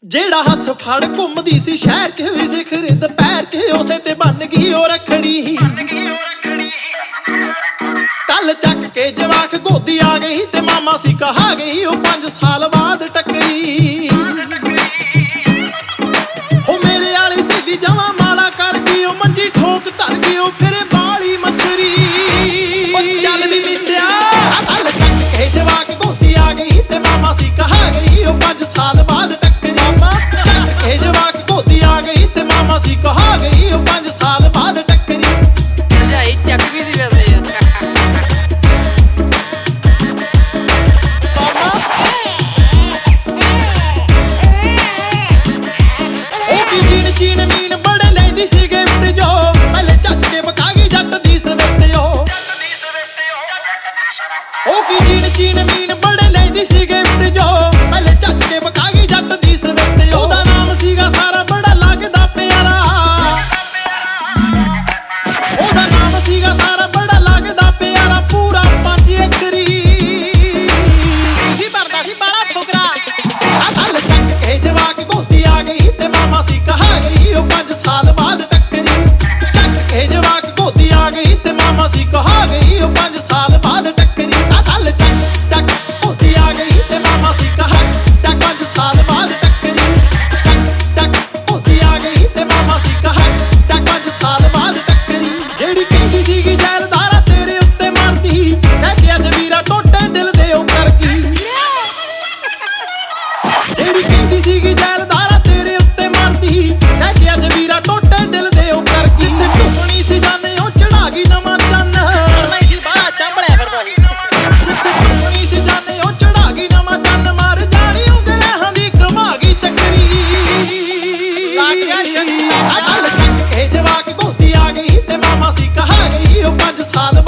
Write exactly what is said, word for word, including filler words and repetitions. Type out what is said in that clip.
ਜਿਹੜਾ ਹੱਥ ਫੜ ਘੁੰਮਦੀ ਸੀ ਸ਼ਹਿਰ ਚ ਵੀ ਸਿਖਰ ਦੁਪਹਿਰ ਚ ਉਸੇ ਤੇ ਬਣ ਗਈ ਉਹ ਰੱਖੜੀ। ਕੱਲ ਚੱਕ ਕੇ ਜਵਾਕ ਗੋਦੀ ਆ ਗਈ ਤੇ ਮਾਮਾ ਸੀ ਕਹਾ ਗਈ ਉਹ ਪੰਜ ਸਾਲ ਬਾਅਦ ਟੱਕਰੀ। ਹੋ ਮੇਰੇ ਵਾਲੀ ਸਹੇਲੀ ਜਵਾਂ ਮਾੜਾ ਕਰ ਗਈ ਉਹ ਮੰਜੀ ਠੋਕ ਧਰ ਗਈ ਉਹ ਫਿਰੇ ਬਾਲੀ ਮੱਛਰੀ। ਉਹ ਚੱਲ ਵੀ ਮਿੱਟਿਆ ਕੱਲ ਚੱਕ ਕੇ ਜਵਾਕ ਗੋਦੀ ਆ ਗਈ ਤੇ ਮਾਮਾ ਸੀ ਕਹਾ ਗਈ ਉਹ ਪੰਜ ਸਾਲ ਬਾਅਦ ਟੱਕਰੀ। ਚੱਕ ਕੇ ਜਵਾਕ ਗੋਦੀ ਆ ਗਈ ਤੇ ਮਾਮਾ ਸੀ ਕਹਾ ਗਈ ਉਹ ਪੰਜ ਸਾਲ ਬਾਅਦ ਟੱਕਰੀ। ਭਰਜਾਈ ਚੱਕ ਵੀ ਦੀ ਵੈਸੇ ਯਾਰ ਚੀਨ ਮੀਨ ਬੜੇ ਲੈਂਦੀ ਸੀ ਗਿਫਟ ਜੋ ਪਹਿਲੇ ਝੱਟ ਕੇ ਬਕਾ ਗਈ ਜੱਟ ਦੀ ਸਵਿਫਟ ਜੋ। ਉਹ ਕੀ ਚੀਨ ਚੀਨ ਮੀਨ ਬੜੇ ਲੈਂਦੀ ਸੀ ਗਿਫਟ ਜੋ ਪਹਿਲੇ ਝੱਟ ਕੇ ਬਕਾ ਗਈ ਜੱਟ ਦੀ ਸਵਿਫਟ ਜੋ। ਉਹਦਾ ਨਾਮ ਸੀਗਾ ਸਾਰਾ ਬੜਾ ਲੱਗਦਾ ਪਿਆਰਾ। ਉਹਦਾ ਨਾਮ ਸੀਗਾ ਸਾਰਾ ਬੜਾ ਲੱਗਦਾ ਪਿਆਰਾ ਪੂਰਾ ਪੰਜ ਏਕੜੀ। ਜੀ ਭਰਦਾ ਸੀ ਬਾਲਾ ਫੁਕਰਾ ਆ ਗੱਲ ਚੱਕ ਕੇ ਜਵਾਕ ਗੋਦੀ ਆ ਗਈ ਤੇ ਮਾਮਾ ਸੀ ਕਹਾ ਗਈ ਉਹ ਪੰਜ ਸਾਲ ਬਾਅਦ ਟੱਕਰੀ। ਚੱਕ ਕੇ ਜਵਾਕ ਗੋਦੀ ਆ ਗਈ ਤੇ ਮਾਮਾ ਸੀ ਕਹਾ ਗਈ ਉਹ ਪੰਜ ਸਾਲ ਬਾਅਦ ਟੱਕਰੀ। ਆ ਗੱਲ ਚੱਕ ਚੱਕ ਗੋਦੀ ਆ ਗਈ ਤੇ ਮਾਮਾ ਸੀ ਕਹਾ ਚੱਕ ਪੰਜ ਸਾਲ ਬਾਅਦ ਟੱਕਰੀ। ਚੱਕ ਚੱਕ ਗੋਦੀ ਆ ਗਈ ਤੇ ਮਾਮਾ ਸੀ ਕਹਾ ਚੱਕ ਪੰਜ ਸਾਲ ਬਾਅਦ ਟੱਕਰੀ। ਜਿਹੜੀ ਕਹਿੰਦੀ ਸੀਗੀ ਜੈਲਦਾਰਾ ਤੇਰੇ ਉੱਤੇ ਮਰਦੀ ਕਹਿ ਕੇ ਅੱਜ ਵੀਰਾ ਟੋਟੇ ਦਿਲ ਦੇ ਉਹ ਕਰ ਗਈ। ਜਿਹੜੀ ਕਹਿੰਦੀ ਸੀਗੀ ਜੈਲਦਾਰਾ ਤੇਰੇ ਉੱਤੇ ਮਰਦੀ ਕਹਿ ਕੇ ਅੱਜ ਵੀਰਾ ਟੋਟੇ ਦਿਲ ਦੇ ਉਹ ਕਰ ਗਈ। ਜਿੱਥੇ ਟੁੱਟਣੀ ਸੀ ਜਾਨੇ ਉਹ ਚੜਾ ਗਈ ਨਵਾਂ ਚੰਨ। ਮੈਂ ਸੀ ਬਾਹਲਾ ਚਾਂਬੜਿਆ ਫਿਰਦਾ ਸੀ। ਜਿੱਥੇ ਟੁੱਟਣੀ ਸੀ ਜਾਨੇ ਉਹ ਚੜਾ ਗਈ ਨਵਾਂ ਚੰਨ। ਮਰ ਜਾਣੀ ਉਂਗਲਾਂ ਦੀ ਕਮਾ ਗਈ ਚੱਕਰੀ। ਚੱਲ ਚੱਕ ਕੇ ਜਵਾਕ ਗੋਦੀ ਆ ਗਈ ਤੇ ਮਾਮਾ ਸੀ ਕਹਾ ਗਈ ਉਹ ਪੰਜ ਸਾਲ